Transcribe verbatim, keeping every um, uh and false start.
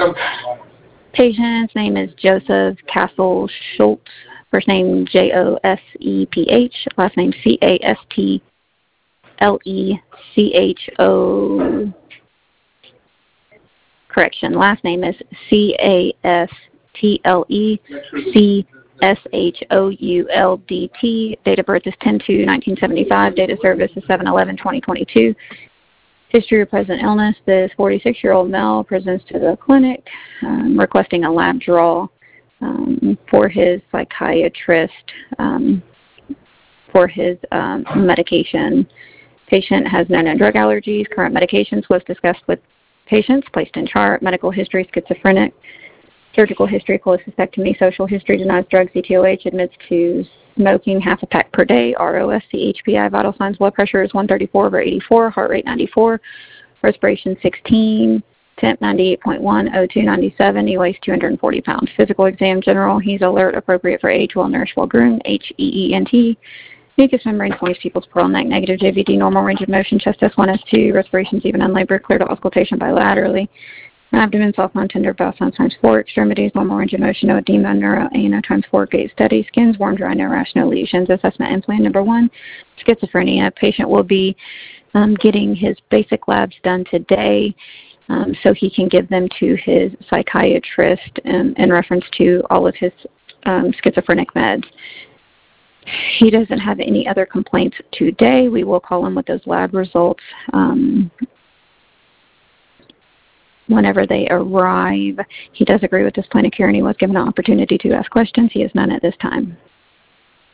Patient's name is Joseph Castle Schultz. First name J O S E P H. Last name C A S T L E C H O. Correction. Last name is C A S T L E C S H O U L D T. Date of birth is ten two nineteen seventy-five. Date of service is seven eleven twenty twenty-two. History of present illness. This forty-six-year-old male presents to the clinic um, requesting a lab draw um, for his psychiatrist um, for his um, medication. Patient has known and drug allergies. Current medications was discussed with patients. Placed in chart. Medical history, schizophrenic. Surgical history, cholecystectomy. Social history, denies drugs, E T O H, admits to smoking half a pack per day, R O S C, H P I, vital signs, blood pressure is one thirty-four over eighty-four, heart rate ninety-four, respiration sixteen, temp ninety-eight point one, O two ninety-seven, he weighs two hundred forty pounds. Physical exam general, he's alert, appropriate for age, well nourished, well groomed, H E E N T. Mucous membrane, points, pupils, pearl neck, negative J V D, normal range of motion, chest S one, S two, respirations even unlabored, clear to auscultation bilaterally. Abdomen, soft, non-tender, bowel sounds times four. Extremities, normal range of motion, no edema, neuro, A N O times four, gait steady. Skin's warm, dry, no rash, no lesions. Assessment and plan number one, schizophrenia. Patient will be um, getting his basic labs done today um, so he can give them to his psychiatrist in, in reference to all of his um, schizophrenic meds. He doesn't have any other complaints today. We will call him with those lab results um, whenever they arrive. He does agree with this plan of care and he was given an opportunity to ask questions. He has none at this time.